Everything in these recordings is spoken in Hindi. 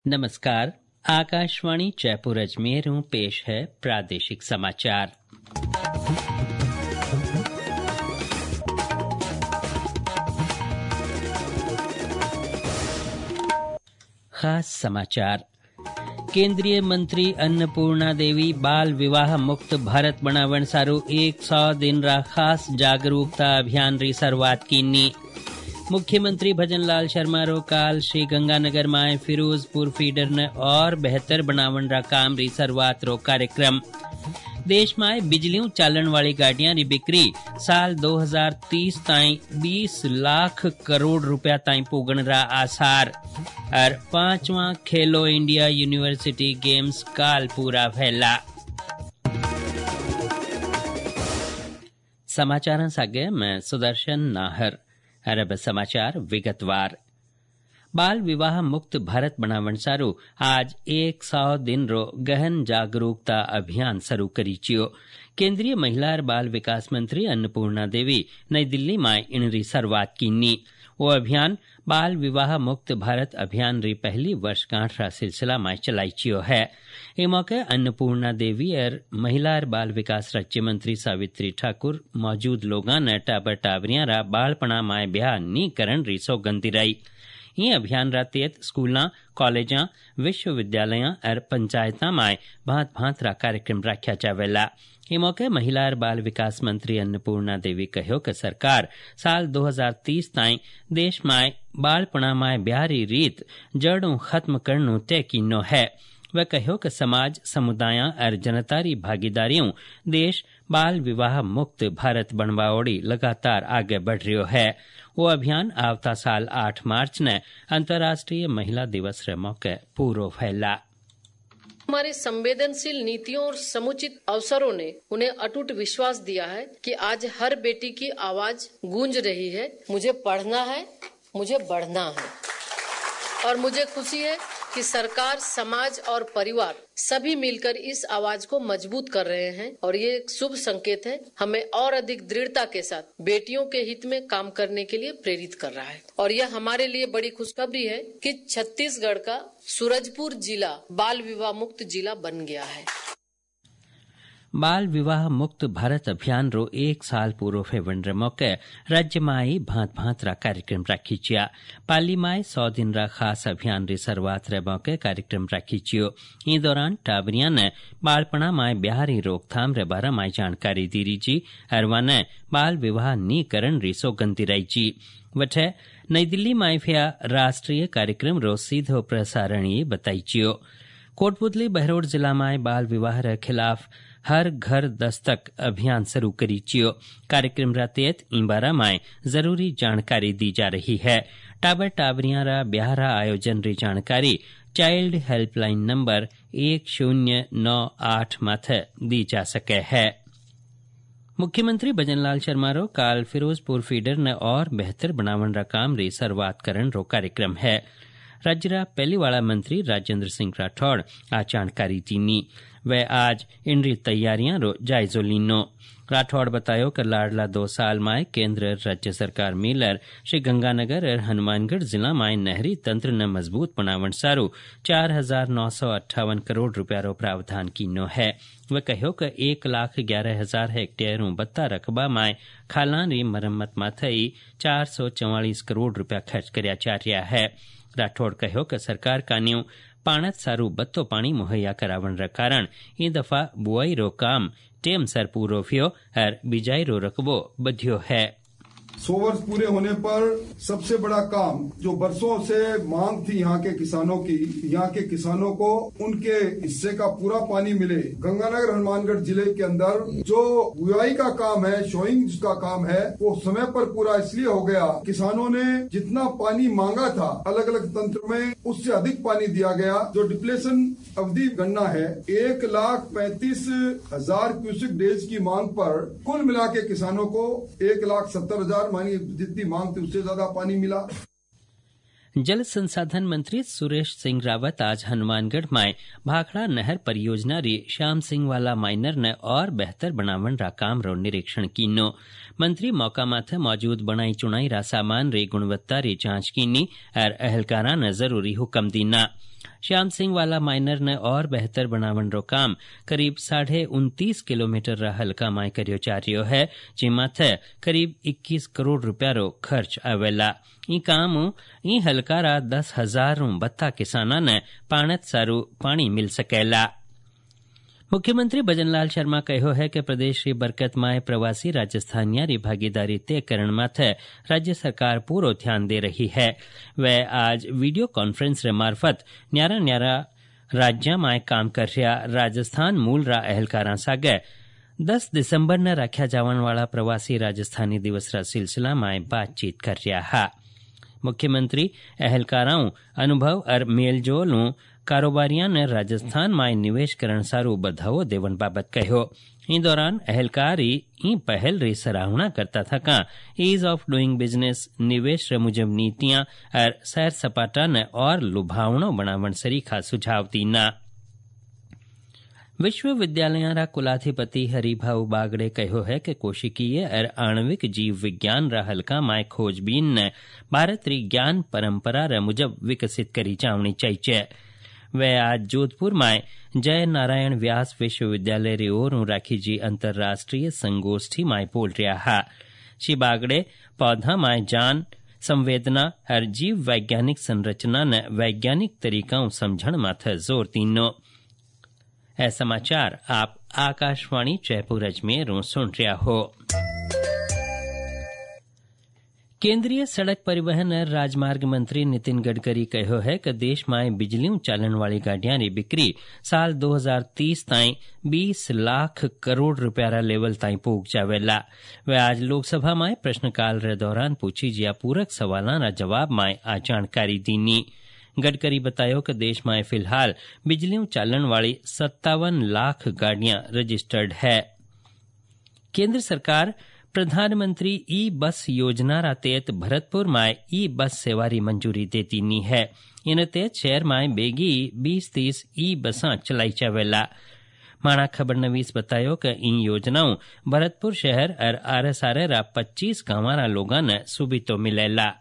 नमस्कार। आकाशवाणी जयपुर अजमेर पेश है प्रादेशिक समाचार। खास समाचार। केंद्रीय मंत्री अन्नपूर्णा देवी बाल विवाह मुक्त भारत बनावण सारू 100 दिन रा खास जागरूकता अभियान री शुरुआत कीनी। मुख्यमंत्री भजन लाल शर्मा रो काल श्री गंगानगर माए फिरोजपुर फीडर ने और बेहतर बनावण रा काम री शुरुआत रो कार्यक्रम। देश में बिजलियों चालन वाली गाड़ियां री बिक्री साल 2030 ताई 20 लाख करोड़ रुपया ताई पुगण रा आसार। और 5वां खेलो इंडिया यूनिवर्सिटी गेम्स काल पूरा फैला। समाचार सागे मैं सुदर्शन नाहर। अरब समाचार विगतवार। बाल विवाह मुक्त भारत बनावण सारू आज 100 दिन रो गहन जागरूकता अभियान शुरू करी चियो। केंद्रीय महिला और बाल विकास मंत्री अन्नपूर्णा देवी नई दिल्ली में इनरी शुरुआत कीनी। वो अभियान बाल विवाह मुक्त भारत अभियान री पहली वर्षगांठ रा सिलसिला में चलाई चियो है। ए मौके अन्नपूर्णा देवी और महिला और बाल विकास राज्य मंत्री सावित्री ठाकुर मौजूद लोगां ने टाबर टाबरियां रा बालपणा माए ब्याह नी करन री सौगंध दिलाई। ये अभियान रा तहत स्कूलां, कॉलेजां, विश्वविद्यालयां और पंचायतां में भांत भांत रा कार्यक्रम रखा जावेला। ये मौके महिला और बाल विकास मंत्री अन्नपूर्णा देवी कहो कि सरकार साल 2030 ताई देश में बालपणा में ब्याह री रीत जड़ों खत्म करनो तय कीनो है। वह कहो कि समाज, समुदाय और जनता री भागीदारियों देश बाल विवाह मुक्त भारत बनवाओड़ी लगातार आगे बढ़ रही है। वो अभियान आवता साल 8 मार्च ने अंतर्राष्ट्रीय महिला दिवस रे मौके पूरो फैला। हमारी संवेदनशील नीतियों और समुचित अवसरों ने उन्हें अटूट विश्वास दिया है कि आज हर बेटी की आवाज गूंज रही है। मुझे पढ़ना है, मुझे बढ़ना है। और मुझे खुशी है कि सरकार, समाज और परिवार सभी मिलकर इस आवाज को मजबूत कर रहे हैं और ये एक शुभ संकेत है। हमें और अधिक दृढ़ता के साथ बेटियों के हित में काम करने के लिए प्रेरित कर रहा है। और यह हमारे लिए बड़ी खुशखबरी है कि छत्तीसगढ़ का सूरजपुर जिला बाल विवाह मुक्त जिला बन गया है। बाल विवाह मुक्त भारत अभियान रो 1 साल पूरो फेवण रे मौके राज्य में भांत भांत रा कार्यक्रम राखी चिया। पाली में 100 दिन रा खास अभियान री शुरुआत रे मौके कार्यक्रम राखी चियो। ई दौरान टाबरियां ने बालपणा में ब्याह री रोकथाम रे बारे में जानकारी दी री जी और वने बाल विवाह नी करन री सौगंध दिलाई जी। वठे नई दिल्ली में फिया राष्ट्रीय कार्यक्रम रो सीधो प्रसारण ये बताई चियो। कोटपुतली बहरोड जिला में बाल विवाह रे खिलाफ हर घर दस्तक अभियान शुरू करी चियो। कार्यक्रम रा तहत इन बारा में जरूरी जानकारी दी जा रही है। टाबर टाबरियां रा ब्याह रा आयोजन री जानकारी चाइल्ड हेल्पलाइन नंबर 1098 माथे दी जा सके है। मुख्यमंत्री भजन लाल शर्मा रो काल फिरोजपुर फीडर ने और बेहतर बनावण रा काम री शुरुआत करन रो कार्यक्रम है। राज्य रा पहली वाला मंत्री राजेंद्र सिंह राठौड़ आ जानकारी दीनी। वे आज इनरी तैयारियां रो जायजो लीनो। राठौड़ बतायो कि लाडला 2 साल में केंद्र राज्य सरकार मिलर श्री गंगानगर और हनुमानगढ़ जिला में नहरी तंत्र ने मजबूत बनावण सारू 4,958 करोड़ रुपया रो प्रावधान कीनो है। वह कहो कि 1,11,000 हेक्टेयर बत्ता रकबा में खालान री मरम्मत माथे 444 करोड़ रुपया खर्च करया जा रहा है। राठौड़ कहो कि सरकार कान्यू पाणत सारू बत्तो पानी मुहैया करावण रा कारण ई दफा बुआई रो काम टेम सर पूरो थियो और बिजाई रो रकबो बधियो है। 100 वर्ष पूरे होने पर सबसे बड़ा काम जो बरसों से मांग थी यहाँ के किसानों की, यहाँ के किसानों को उनके हिस्से का पूरा पानी मिले। गंगानगर हनुमानगढ़ जिले के अंदर जो बुआई का काम है, शोइंग का काम है, वो समय पर पूरा इसलिए हो गया। किसानों ने जितना पानी मांगा था अलग अलग तंत्र में उससे अधिक पानी दिया गया। जो डिप्लेशन अवधि गणना है 1,35,000 क्यूसेक डेज की मांग पर कुल मिला के किसानों को 1,70,000 मानी जितनी मांग थी उससे ज्यादा पानी मिला। जल संसाधन मंत्री सुरेश सिंह रावत आज हनुमानगढ़ में भाखड़ा नहर परियोजना री श्याम सिंह वाला माइनर ने और बेहतर बनावण रा काम रो निरीक्षण कीनो। मंत्री मौका माथे मौजूद बनाई चुनाई रा सामान री गुणवत्ता री जांच कीनी और अहलकारा ने जरूरी हुक्म दीना। श्याम सिंह वाला माइनर ने और बेहतर बनावण रो काम करीब 29.5 किलोमीटर रा हल्का माय कर्यो जा रह्यो है, जेमा थे करीब 21 करोड़ रुपया रो खर्च आवेला। ई काम ई हल्का रा 10,000 बत्ता किसाना ने पाणत सारू पानी मिल सकेला। मुख्यमंत्री भजनलाल शर्मा कहो है कि प्रदेश री बरकत माय प्रवासी राजस्थानिया री भागीदारी तय करण माथे राज्य सरकार पूरो ध्यान दे रही है। वह आज वीडियो कॉन्फ्रेंस रे मार्फत न्यारा न्यारा राज्य माय काम कर रहा राजस्थान मूल रा अहलकारा सागे 10 दिसंबर न राख्या जावन वाला प्रवासी राजस्थानी दिवस रा सिलसिला माय बातचीत कर रहा है। मुख्यमंत्री अहलकाराओं अनुभव और मेलजोल कारोबारिया ने राजस्थान में निवेश करण सारू बधाओ देवन बाबत कहो। इन दौरान अहलकारी ई पहल री सराहना करता था का ईज ऑफ डूइंग बिजनेस, निवेश रे मुजब नीतियां और सैर सपाटा ने और लुभावणो बनावण सरीखा सुझाव दीना। विश्वविद्यालय रा कुलाधिपति हरिभाऊ बागड़े कहो है कि कोशिकीय और आणविक जीव विज्ञान रा हल्का माय खोजबीन ने भारत री ज्ञान परंपरा रे मुजब विकसित करी जावनी चाहिए। वे आज जोधपुर में जय नारायण व्यास विश्वविद्यालय री ओर राखी जी अंतर्राष्ट्रीय संगोष्ठी में बोल रहा है। श्री बागड़े पौधा में जान, संवेदना और जीव वैज्ञानिक संरचना ने वैज्ञानिक तरीकाओं समझण माथे जोर दीनो। ऐ समाचार आप आकाशवाणी जयपुर अजमेर सुन रहा हो। केंद्रीय सड़क परिवहन और राजमार्ग मंत्री नितिन गडकरी कहो है कि देश में बिजलियों चालन वाली गाड़ियां री बिक्री साल 2030 ताई 20 लाख करोड़ रुपया रा लेवल ताई पहुंच जावेला। वे आज लोकसभा में प्रश्नकाल रे दौरान पूछी जिया पूरक सवालां रा जवाब में आ जानकारी दीनी। गडकरी बतायो कि देश में फिलहाल बिजलियों चालन वाली 57 लाख गाड़ियां रजिस्टर्ड है। केंद्र सरकार प्रधानमंत्री ई बस योजना रा तहत भरतपुर में ई बस सेवा री मंजूरी देती नी है। इन तहत शहर में बेगी 20-30 ई बसां चलाई जावेला। माणा खबर नवीस बतायो कि इन योजनाओं भरतपुर शहर और आरएसआर रा 25 गांवां रा लोगां ने सुविधा मिलेला।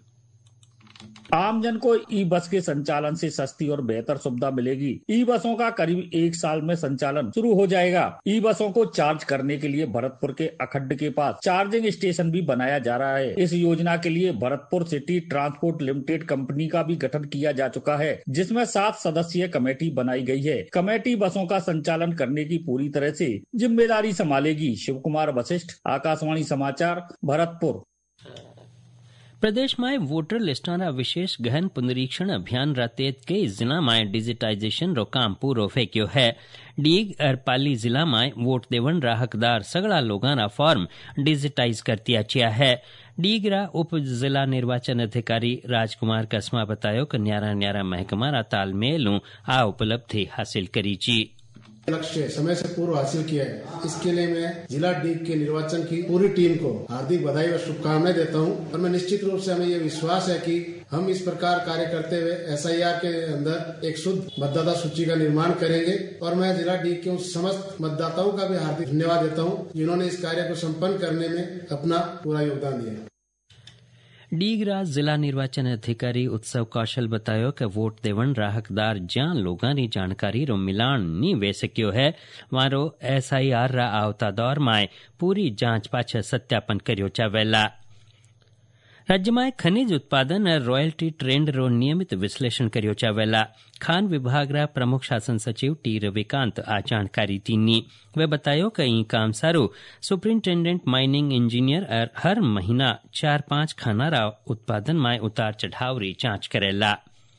आमजन को ई बस के संचालन से सस्ती और बेहतर सुविधा मिलेगी। ई बसों का करीब 1 साल में संचालन शुरू हो जाएगा। ई बसों को चार्ज करने के लिए भरतपुर के अखड्ड के पास चार्जिंग स्टेशन भी बनाया जा रहा है। इस योजना के लिए Bharatpur city transport limited company का भी गठन किया जा चुका है, जिसमें 7 सदस्यीय कमेटी बनाई गई है। कमेटी बसों का संचालन करने की पूरी तरह से जिम्मेदारी संभालेगी। शिव कुमार वशिष्ठ, आकाशवाणी समाचार, भरतपुर। प्रदेश में वोटर लिस्टां रा विशेष गहन पुनरीक्षण अभियान रा तहत कई जिला में डिजिटाइजेशन रो काम पूरो फेंक्यो है। डीग और पाली जिला में वोट देवन रा हकदार सगड़ा लोगां रा फॉर्म डिजिटाइज कर दिया गया है। डीग रा उप जिला निर्वाचन अधिकारी राजकुमार कसमा बतायो कि न्यारा न्यारा महकमा रा तालमेल आ उपलब्धि हासिल करी जी। लक्ष्य समय से पूर्व हासिल किया है। इसके लिए मैं जिला डीग के निर्वाचन की पूरी टीम को हार्दिक बधाई और शुभकामनाएं देता हूं और मैं निश्चित रूप से हमें ये विश्वास है कि हम इस प्रकार कार्य करते हुए एसआईआर के अंदर एक शुद्ध मतदाता सूची का निर्माण करेंगे और मैं जिला डीग के उन समस्त मतदाताओं का भी हार्दिक धन्यवाद देता हूं जिन्होंने इस कार्य को संपन्न करने में अपना पूरा योगदान दिया। डीगरा जिला निर्वाचन अधिकारी उत्सव कौशल बतायो कि वोट देवन रा हकदार ज्यां लोगां री जानकारी रो मिलान नी वे सक्यो है वारो एसआईआर रा आवता दौर में पूरी जांच पाछे सत्यापन कर्यो जावेला। राज्य में खनिज उत्पादन और रॉयल्टी ट्रेंड रो नियमित विश्लेषण कर्यो जावेला। खान विभाग रा प्रमुख शासन सचिव टी रविकांत आ जानकारी दीनी। वे बतायो कि ई काम सारू सुपरिंटेंडेंट माइनिंग इंजीनियर और हर महीना 4-5 खाना रा उत्पादन में उतार चढ़ाव री जांच करेला।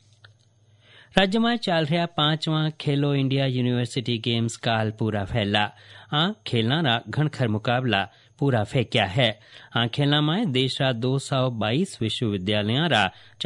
राज्य में चल रहा 5वां खेलो इंडिया यूनिवर्सिटी गेम्स काल पूरा फैला। आ खेलना रा घणखर मुकाबला पूरा फेंक्या है। आ खेलना में देश रा 222 विश्वविद्यालय रा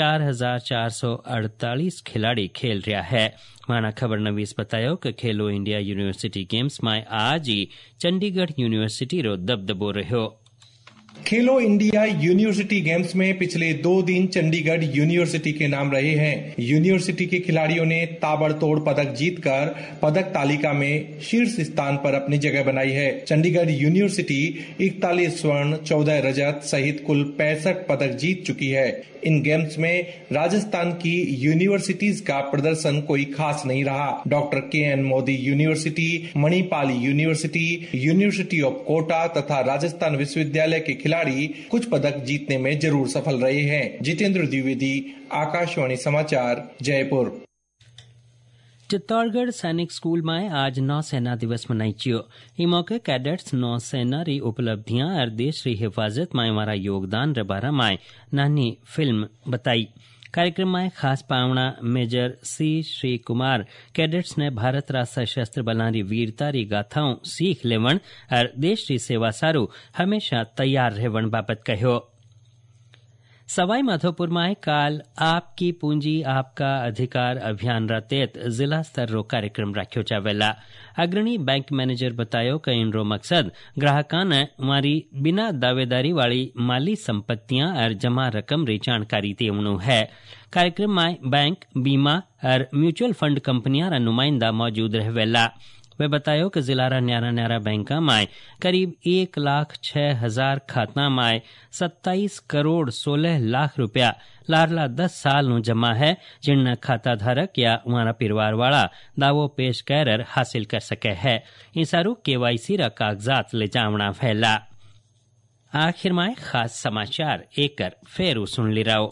4,448 खिलाड़ी खेल रहा है। माना खबर नवीस बतायो कि खेलो इंडिया यूनिवर्सिटी गेम्स में आज ही चंडीगढ़ यूनिवर्सिटी रो दबदबो रह्यो। खेलो इंडिया यूनिवर्सिटी गेम्स में पिछले 2 दिन चंडीगढ़ यूनिवर्सिटी के नाम रहे हैं। यूनिवर्सिटी के खिलाड़ियों ने ताबड़तोड़ पदक जीतकर पदक तालिका में शीर्ष स्थान पर अपनी जगह बनाई है। चंडीगढ़ यूनिवर्सिटी 41 स्वर्ण, 14 रजत सहित कुल 65 पदक जीत चुकी है। इन गेम्स में राजस्थान की यूनिवर्सिटीज का प्रदर्शन कोई खास नहीं रहा। Doctor KN Modi university, Manipal university, university of Kota तथा राजस्थान विश्वविद्यालय के खिलाड़ी कुछ पदक जीतने में जरूर सफल रहे हैं। जितेंद्र द्विवेदी, आकाशवाणी समाचार, जयपुर। चित्तौड़गढ़ सैनिक स्कूल में आज नौसेना दिवस मनाई चियो। ई मौके कैडेट्स नौसेना री उपलब्धियां और देश री हिफाजत में हमारा योगदान रे बारे में नानी फिल्म बताई। कार्यक्रम में खास पावना major C Shri Kumar cadets ने भारत रा सशस्त्र बलां री वीरता री गाथाओं सीख लेवण और देश री सेवा सारू हमेशा तैयार रहवण बाबत कहो। सवाई माधोपुर में काल आपकी पूंजी आपका अधिकार अभियान रा तहत जिला स्तर रो कार्यक्रम राख्यो जावेला। अग्रणी बैंक मैनेजर बतायो कि इनरो मकसद ग्राहकां ने मारी बिना दावेदारी वाली माली संपत्तियां और जमा रकम री जानकारी देवणु है। कार्यक्रम में बैंक, बीमा और म्यूचुअल फंड कंपनियां रा नुमाइंदा मौजूद रहवेला। वे बतायो कि जिला रा न्यारा बैंका में करीब 1,06,000 खाता में 27 करोड़ 16 लाख रुपया लारला 10 साल नु जमा है, जिन खाता धारक या उमारा परिवार वाला दावो पेश कर हासिल कर सके है। इन सारू KYC रा कागजात ले जावना फैला। आखिर में खास समाचार एकर फेरू सुन ली रहो।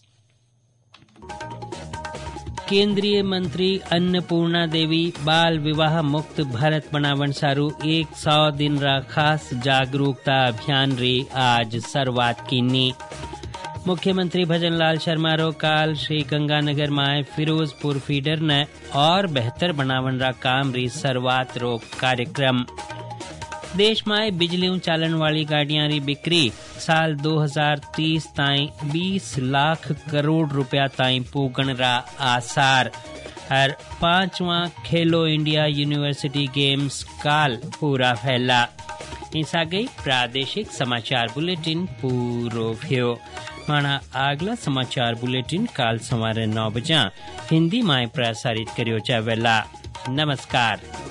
केंद्रीय मंत्री अन्नपूर्णा देवी बाल विवाह मुक्त भारत बनावण सारू 100 दिन रा खास जागरूकता अभियान री आज शुरुआत कीनी। मुख्यमंत्री भजन लाल शर्मा रो काल श्री गंगानगर में फिरोजपुर फीडर ने और बेहतर बनावण रा काम री शुरुआत रो कार्यक्रम। देश में बिजली चालन वाली गाड़ियां री बिक्री साल 2030 ताई 20 लाख करोड़ रुपया ताई पूगण रा आसार। और 5वां खेलो इंडिया यूनिवर्सिटी गेम्स काल पूरा फैला। ऐसा गई प्रादेशिक समाचार बुलेटिन पूरो भ्यो। माना अगला समाचार बुलेटिन काल सवारे 9 बजे हिंदी में प्रसारित करियो जावेला। नमस्कार।